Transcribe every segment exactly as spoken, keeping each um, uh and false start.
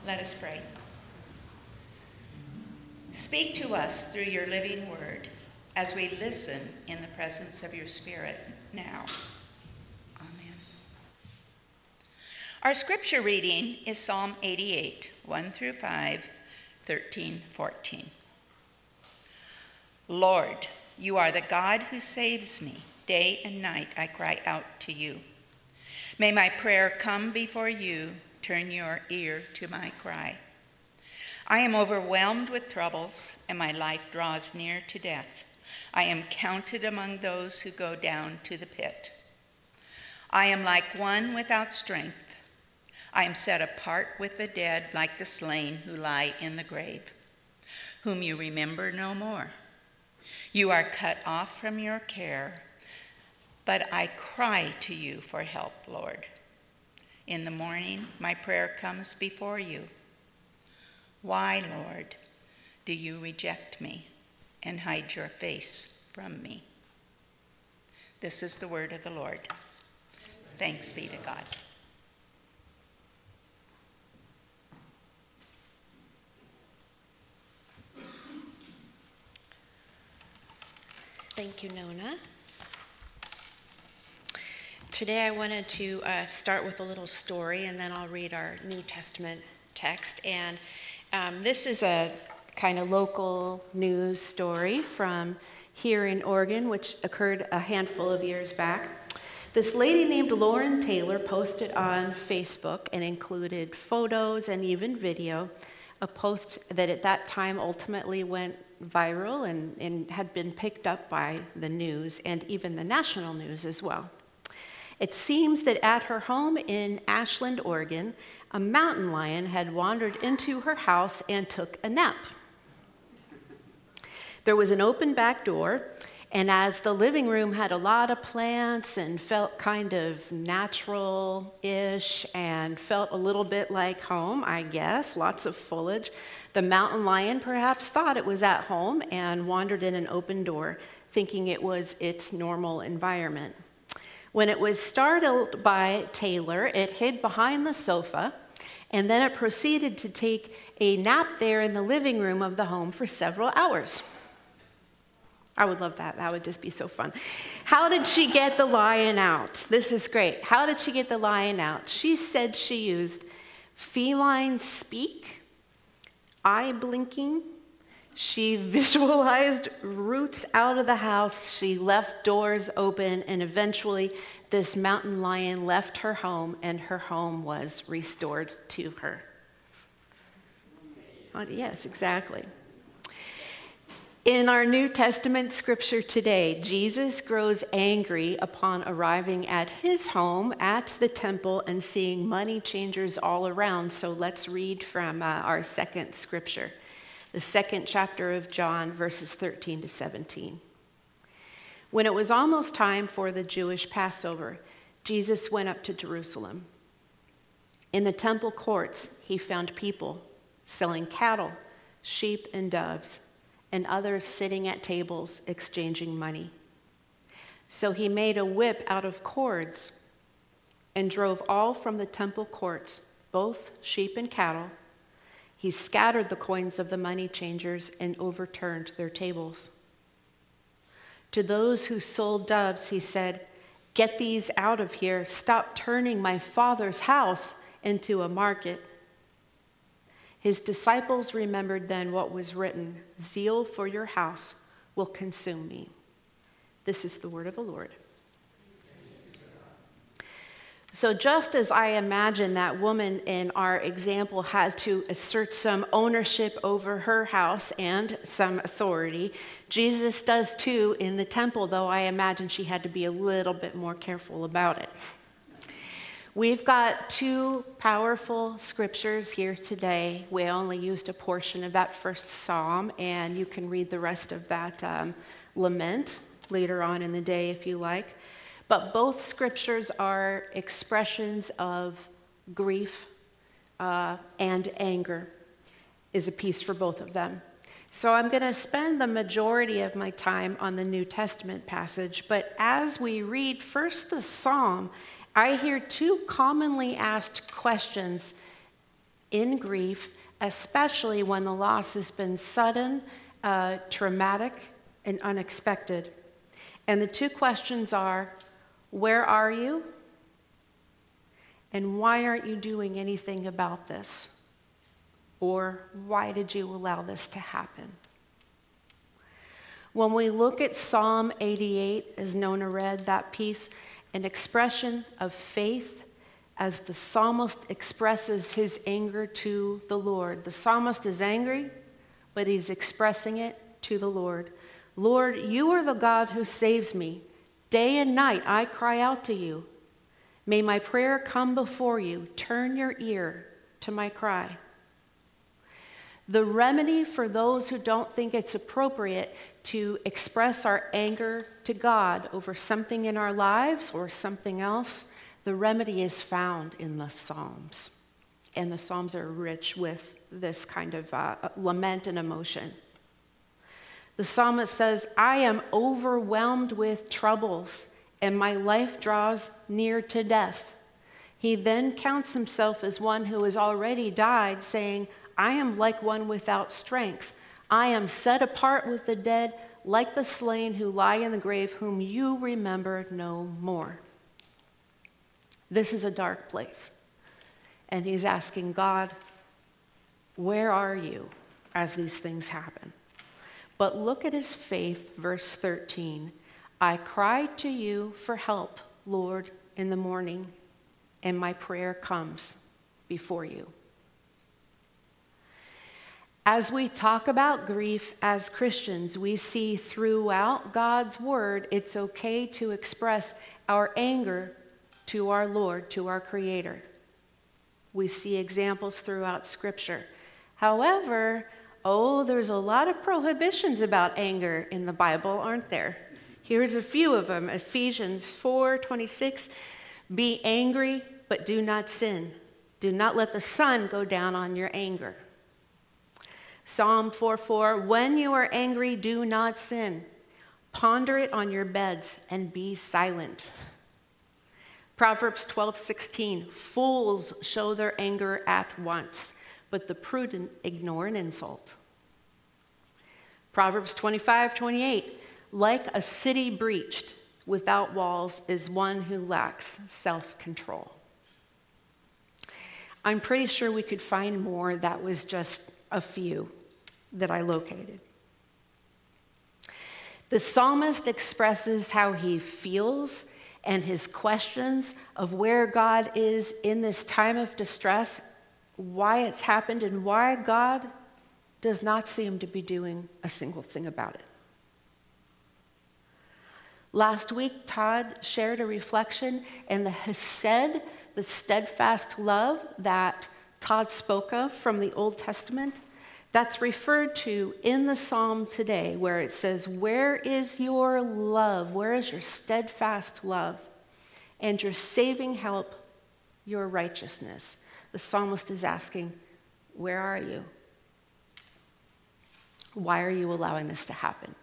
Let us pray. Speak to us through your living word as we listen in the presence of your Spirit now. Amen. Our scripture reading is Psalm eighty-eight, one through five, thirteen, fourteen. Lord, you are the God who saves me. Day and night I cry out to you. May my prayer come before you. Turn your ear to my cry. I am overwhelmed with troubles, and my life draws near to death. I am counted among those who go down to the pit. I am like one without strength. I am set apart with the dead, like the slain who lie in the grave, whom you remember no more. You are cut off from your care, but I cry to you for help, Lord. In the morning, my prayer comes before you. Why, Lord, do you reject me and hide your face from me? This is the word of the Lord. Thanks be to God. Thank you, Nona. Today I wanted to uh, start with a little story, and then I'll read our New Testament text. And um, this is a kind of local news story from here in Oregon, which occurred a handful of years back. This lady named Lauren Taylor posted on Facebook and included photos and even video, a post that at that time ultimately went viral and, and had been picked up by the news and even the national news as well. It seems that at her home in Ashland, Oregon, a mountain lion had wandered into her house and took a nap. There was an open back door, and as the living room had a lot of plants and felt kind of natural-ish and felt a little bit like home, I guess, lots of foliage, the mountain lion perhaps thought it was at home and wandered in an open door, thinking it was its normal environment. When it was startled by Taylor, it hid behind the sofa, and then it proceeded to take a nap there in the living room of the home for several hours. I would love that. That would just be so fun. How did she get the lion out? This is great. How did she get the lion out? She said she used feline speak, eye blinking. She visualized routes out of the house. She left doors open, and eventually this mountain lion left her home, and her home was restored to her. Oh, yes, exactly. In our New Testament scripture today, Jesus grows angry upon arriving at his home at the temple and seeing money changers all around. So let's read from uh, our second scripture. The second chapter of John, verses thirteen to seventeen. When it was almost time for the Jewish Passover, Jesus went up to Jerusalem. In the temple courts, he found people selling cattle, sheep, and doves, and others sitting at tables exchanging money. So he made a whip out of cords and drove all from the temple courts, both sheep and cattle. He scattered the coins of the money changers and overturned their tables. To those who sold doves, he said, "Get these out of here. Stop turning my Father's house into a market." His disciples remembered then what was written, "Zeal for your house will consume me." This is the word of the Lord. So just as I imagine that woman in our example had to assert some ownership over her house and some authority, Jesus does too in the temple, though I imagine she had to be a little bit more careful about it. We've got two powerful scriptures here today. We only used a portion of that first psalm, and you can read the rest of that um, lament later on in the day if you like. But both scriptures are expressions of grief uh, and anger is a piece for both of them. So I'm going to spend the majority of my time on the New Testament passage, but as we read first the psalm, I hear two commonly asked questions in grief, especially when the loss has been sudden, uh, traumatic, and unexpected. And the two questions are, where are you? And why aren't you doing anything about this? Or why did you allow this to happen? When we look at Psalm eighty-eight, as Nona read, that piece, an expression of faith as the psalmist expresses his anger to the Lord. The psalmist is angry, but he's expressing it to the Lord. Lord, you are the God who saves me. Day and night I cry out to you. May my prayer come before you. Turn your ear to my cry. The remedy for those who don't think it's appropriate to express our anger to God over something in our lives or something else, the remedy is found in the Psalms. And the Psalms are rich with this kind of uh, lament and emotion. The psalmist says, I am overwhelmed with troubles, and my life draws near to death. He then counts himself as one who has already died, saying, I am like one without strength. I am set apart with the dead, like the slain who lie in the grave, whom you remember no more. This is a dark place. And he's asking God, where are you as these things happen? But look at his faith, verse thirteen. I cried to you for help, Lord, in the morning, and my prayer comes before you. As we talk about grief as Christians, we see throughout God's word, it's okay to express our anger to our Lord, to our Creator. We see examples throughout Scripture. However, oh, there's a lot of prohibitions about anger in the Bible, aren't there? Here's a few of them. Ephesians four twenty-six, be angry, but do not sin. Do not let the sun go down on your anger. Psalm four four, when you are angry, do not sin. Ponder it on your beds and be silent. Proverbs twelve sixteen, fools show their anger at once, but the prudent ignore an insult. Proverbs twenty-five twenty-eight, like a city breached without walls is one who lacks self-control. I'm pretty sure we could find more. That was just a few that I located. The psalmist expresses how he feels and his questions of where God is in this time of distress, why it's happened, and why God does not seem to be doing a single thing about it. Last week, Todd shared a reflection and the hesed, the steadfast love that Todd spoke of from the Old Testament. That's referred to in the psalm today, where it says, where is your love? Where is your steadfast love? And your saving help, your righteousness. The psalmist is asking, where are you? Why are you allowing this to happen?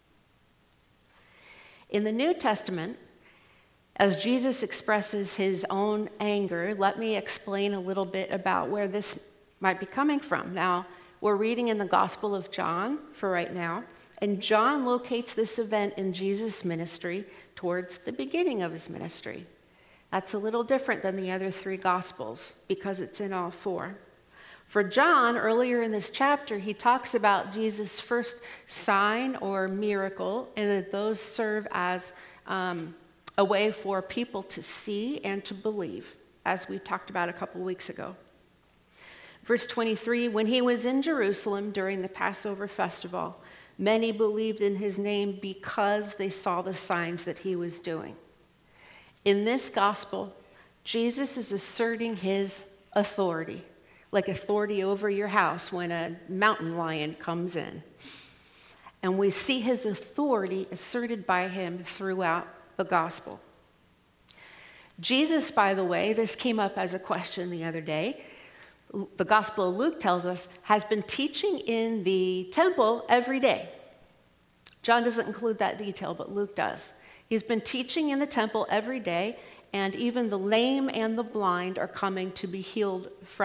In the New Testament, as Jesus expresses his own anger, let me explain a little bit about where this might be coming from. Now, we're reading in the Gospel of John for right now, and John locates this event in Jesus' ministry towards the beginning of his ministry. That's a little different than the other three Gospels because it's in all four. For John, earlier in this chapter, he talks about Jesus' first sign or miracle, and that those serve as um, a way for people to see and to believe, as we talked about a couple weeks ago. Verse twenty-three, when he was in Jerusalem during the Passover festival, many believed in his name because they saw the signs that he was doing. In this gospel, Jesus is asserting his authority, like authority over your house when a mountain lion comes in. And we see his authority asserted by him throughout the gospel. Jesus, by the way, this came up as a question the other day. The Gospel of Luke tells us, has been teaching in the temple every day. John doesn't include that detail, but Luke does. He's been teaching in the temple every day, and even the lame and the blind are coming to be healed from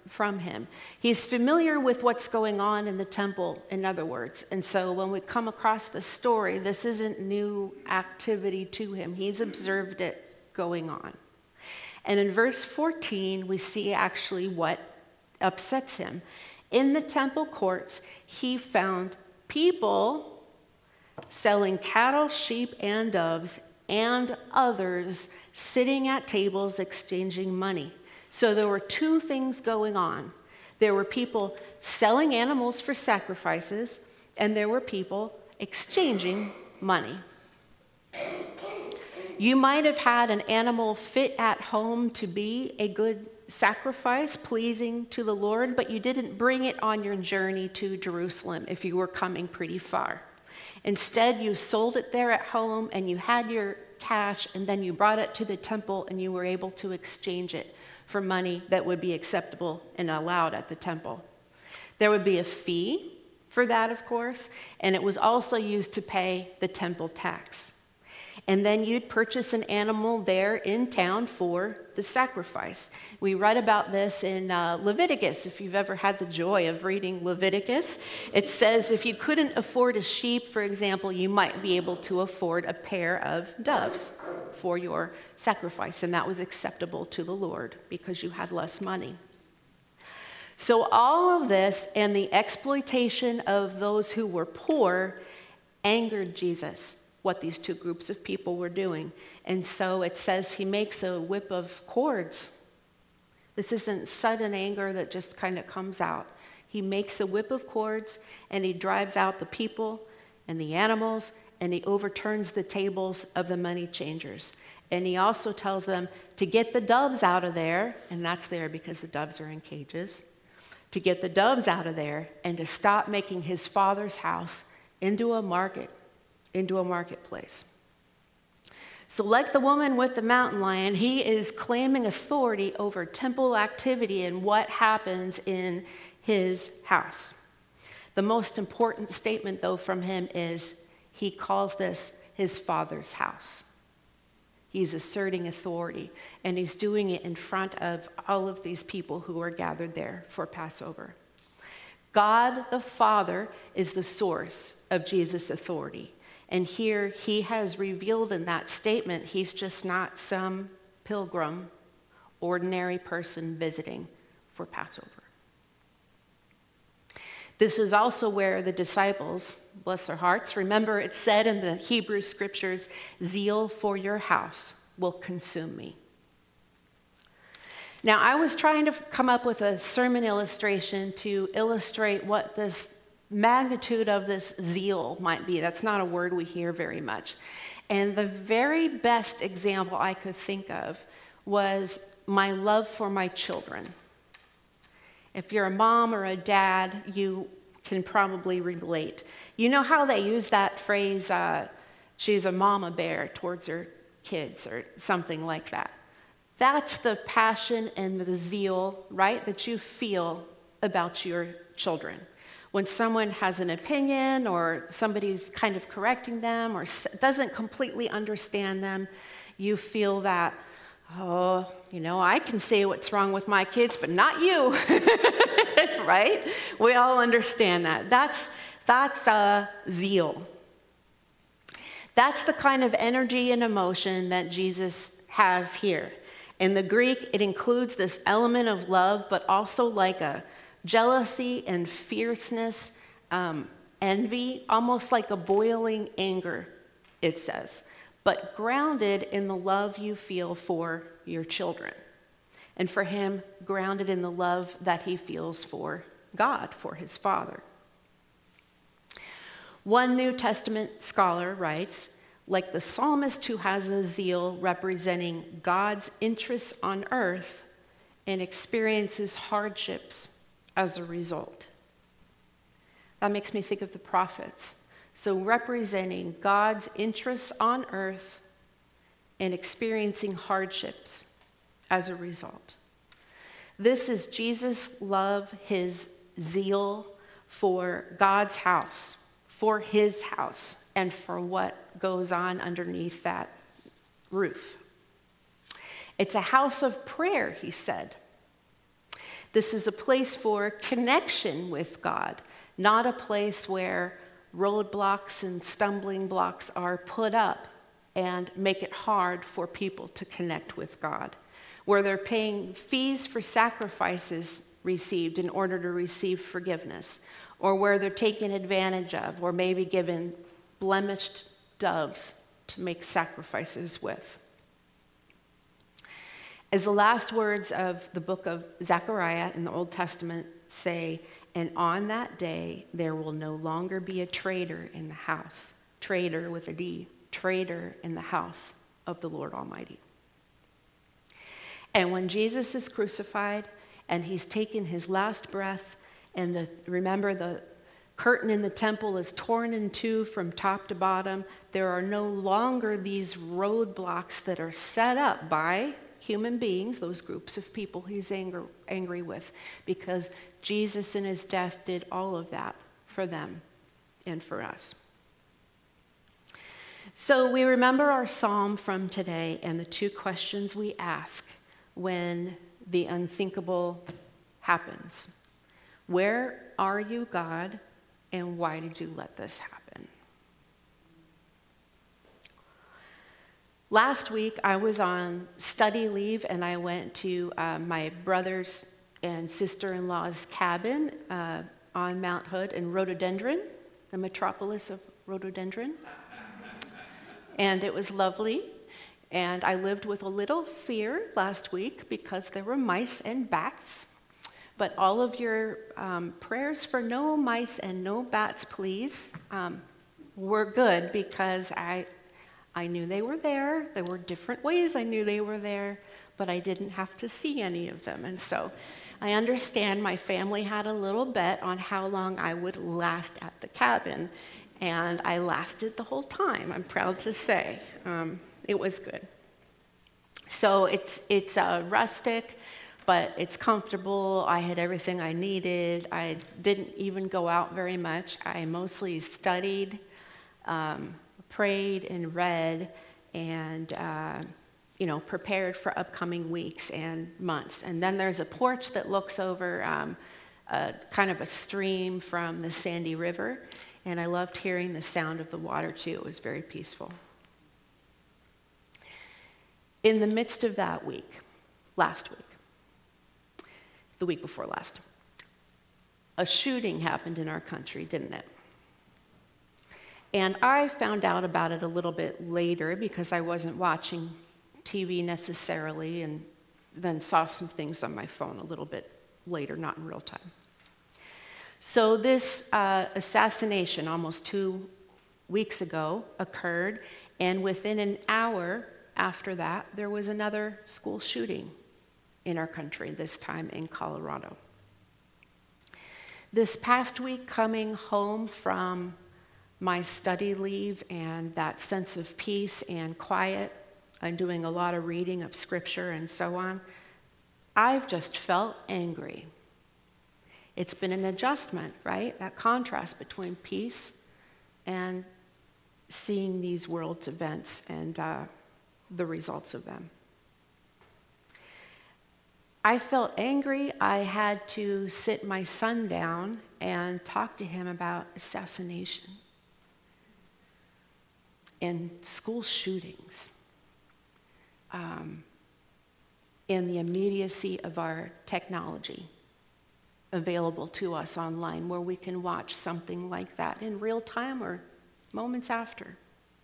from him. He's familiar with what's going on in the temple, in other words. And so when we come across this story, this isn't new activity to him. He's observed it going on. And in verse fourteen, we see actually what upsets him. In the temple courts, he found people selling cattle, sheep, and doves, and others sitting at tables exchanging money. So there were two things going on. There were people selling animals for sacrifices, and there were people exchanging money. You might have had an animal fit at home to be a good sacrifice, pleasing to the Lord, but you didn't bring it on your journey to Jerusalem if you were coming pretty far. Instead, you sold it there at home and you had your cash, and then you brought it to the temple and you were able to exchange it for money that would be acceptable and allowed at the temple. There would be a fee for that, of course, and it was also used to pay the temple tax. And then you'd purchase an animal there in town for the sacrifice. We read about this in uh, Leviticus. If you've ever had the joy of reading Leviticus, it says if you couldn't afford a sheep, for example, you might be able to afford a pair of doves for your sacrifice, and that was acceptable to the Lord because you had less money. So all of this and the exploitation of those who were poor angered Jesus, what these two groups of people were doing. And so it says he makes a whip of cords. This isn't sudden anger that just kind of comes out. He makes a whip of cords, and he drives out the people and the animals, and he overturns the tables of the money changers. And he also tells them to get the doves out of there, and that's there because the doves are in cages, to get the doves out of there and to stop making his father's house into a market. into a marketplace. So like the woman with the mountain lion, he is claiming authority over temple activity and what happens in his house. The most important statement, though, from him is he calls this his father's house. He's asserting authority, and he's doing it in front of all of these people who are gathered there for Passover. God the Father is the source of Jesus' authority. And here he has revealed in that statement, he's just not some pilgrim, ordinary person visiting for Passover. This is also where the disciples, bless their hearts, remember it said in the Hebrew scriptures, zeal for your house will consume me. Now, I was trying to come up with a sermon illustration to illustrate what this magnitude of this zeal might be. That's not a word we hear very much. And the very best example I could think of was my love for my children. If you're a mom or a dad, you can probably relate. You know how they use that phrase, uh, she's a mama bear towards her kids or something like that. That's the passion and the zeal, right, that you feel about your children. When someone has an opinion or somebody's kind of correcting them or doesn't completely understand them, you feel that, oh, you know, I can say what's wrong with my kids, but not you, right? We all understand that. That's, that's uh, zeal. That's the kind of energy and emotion that Jesus has here. In the Greek, it includes this element of love, but also like a jealousy and fierceness, um, envy, almost like a boiling anger, it says, but grounded in the love you feel for your children. And for him, grounded in the love that he feels for God, for his Father. One New Testament scholar writes, like the psalmist who has a zeal representing God's interests on earth and experiences hardships as a result. That makes me think of the prophets. So representing God's interests on earth and experiencing hardships as a result. This is Jesus' love, his zeal for God's house, for his house, and for what goes on underneath that roof. It's a house of prayer, he said. This is a place for connection with God, not a place where roadblocks and stumbling blocks are put up and make it hard for people to connect with God, where they're paying fees for sacrifices received in order to receive forgiveness, or where they're taken advantage of, or maybe given blemished doves to make sacrifices with. As the last words of the book of Zechariah in the Old Testament say, and on that day there will no longer be a traitor in the house, traitor with a D, traitor in the house of the Lord Almighty. And when Jesus is crucified and he's taken his last breath, and the, remember the curtain in the temple is torn in two from top to bottom, there are no longer these roadblocks that are set up by human beings, those groups of people he's angry, angry with, because Jesus in his death did all of that for them and for us. So we remember our psalm from today and the two questions we ask when the unthinkable happens. Where are you, God, and why did you let this happen? Last week, I was on study leave, and I went to uh, my brother's and sister-in-law's cabin uh, on Mount Hood in Rhododendron, the metropolis of Rhododendron. And it was lovely. And I lived with a little fear last week because there were mice and bats. But all of your um, prayers for no mice and no bats, please, um, were good, because I I knew they were there. There were different ways I knew they were there, but I didn't have to see any of them. And so I understand my family had a little bet on how long I would last at the cabin, and I lasted the whole time, I'm proud to say. Um, it was good. So it's, it's uh, rustic, but it's comfortable. I had everything I needed. I didn't even go out very much. I mostly studied, um, prayed and read, and uh, you know, prepared for upcoming weeks and months. And then there's a porch that looks over um, a, kind of a stream from the Sandy River, and I loved hearing the sound of the water too. It was very peaceful. In the midst of that week, last week, the week before last, a shooting happened in our country, didn't it? And I found out about it a little bit later because I wasn't watching T V necessarily, and then saw some things on my phone a little bit later, not in real time. So this uh, assassination almost two weeks ago occurred, and within an hour after that, there was another school shooting in our country, this time in Colorado. This past week, coming home from my study leave and that sense of peace and quiet, and doing a lot of reading of scripture and so on, I've just felt angry. It's been an adjustment, right? That contrast between peace and seeing these world's events and uh, the results of them. I felt angry. I had to sit my son down and talk to him about assassination and school shootings, um, and the immediacy of our technology available to us online, where we can watch something like that in real time or moments after.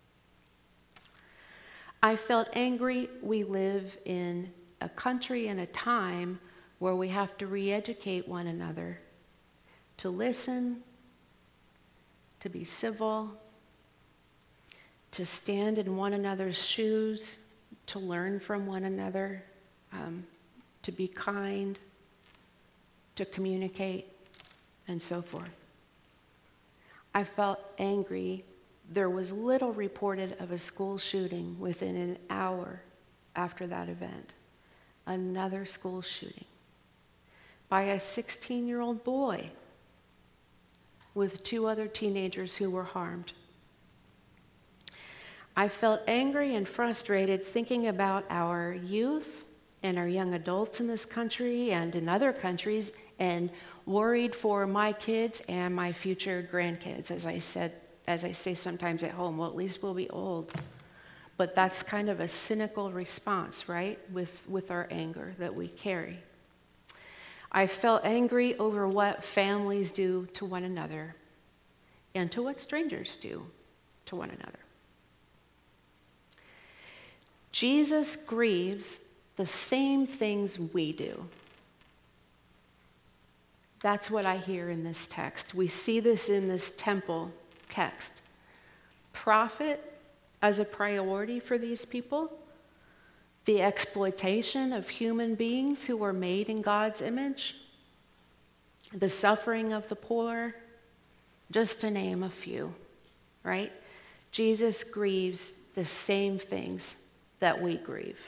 I felt angry. We live in a country and a time where we have to re-educate one another, to listen, to be civil, to stand in one another's shoes, to learn from one another, um, to be kind, to communicate, and so forth. I felt angry. There was little reported of a school shooting within an hour after that event. Another school shooting by a sixteen-year-old boy with two other teenagers who were harmed. I felt angry and frustrated thinking about our youth and our young adults in this country and in other countries, and worried for my kids and my future grandkids. As I said, as I say sometimes at home, well, at least we'll be old. But that's kind of a cynical response, right, with, with our anger that we carry. I felt angry over what families do to one another and to what strangers do to one another. Jesus grieves the same things we do. That's what I hear in this text. We see this in this temple text. Profit as a priority for these people, the exploitation of human beings who were made in God's image, the suffering of the poor, just to name a few, right? Jesus grieves the same things that we grieve.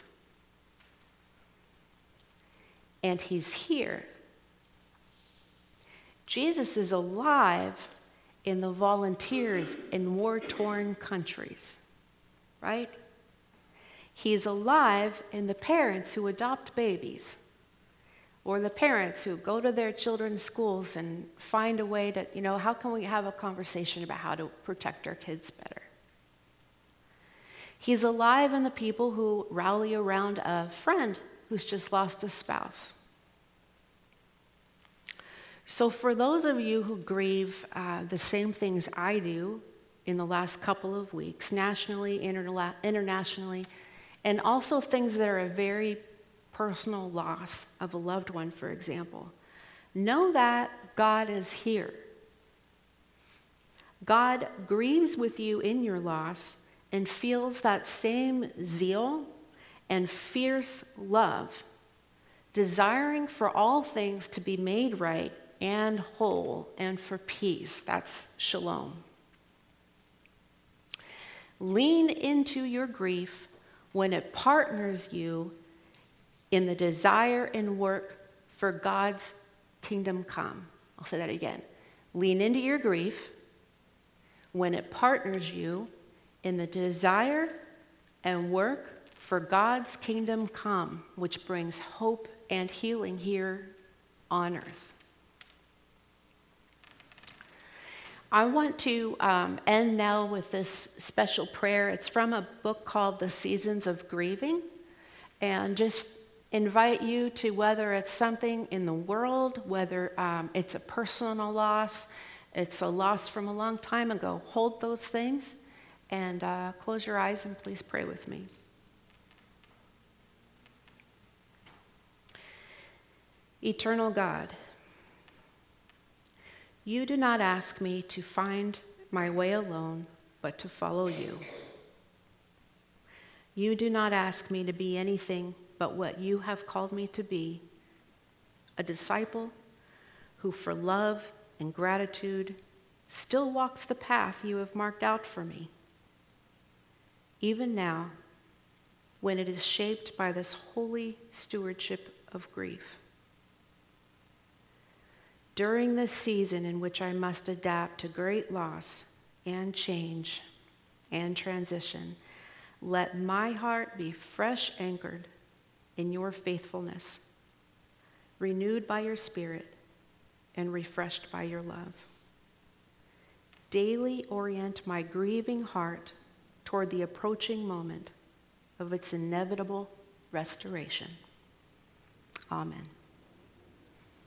And he's here. Jesus is alive in the volunteers in war-torn countries, right? He's alive in the parents who adopt babies, or the parents who go to their children's schools and find a way to, you know, how can we have a conversation about how to protect our kids better? He's alive in the people who rally around a friend who's just lost a spouse. So for those of you who grieve uh, the same things I do in the last couple of weeks, nationally, interla- internationally, and also things that are a very personal loss of a loved one, for example, know that God is here. God grieves with you in your loss and feels that same zeal and fierce love, desiring for all things to be made right and whole and for peace. That's shalom. Lean into your grief when it partners you in the desire and work for God's kingdom come. I'll say that again. Lean into your grief when it partners you in the desire and work for God's kingdom come, which brings hope and healing here on earth. I want to um, end now with this special prayer. It's from a book called The Seasons of Grieving, and just invite you to, whether it's something in the world, whether um, it's a personal loss, it's a loss from a long time ago, hold those things and uh, close your eyes and please pray with me. Eternal God, you do not ask me to find my way alone, but to follow you. You do not ask me to be anything but what you have called me to be, a disciple who for love and gratitude still walks the path you have marked out for me, even now when it is shaped by this holy stewardship of grief. During this season in which I must adapt to great loss and change and transition, let my heart be fresh anchored in your faithfulness, renewed by your Spirit and refreshed by your love. Daily orient my grieving heart toward the approaching moment of its inevitable restoration. Amen.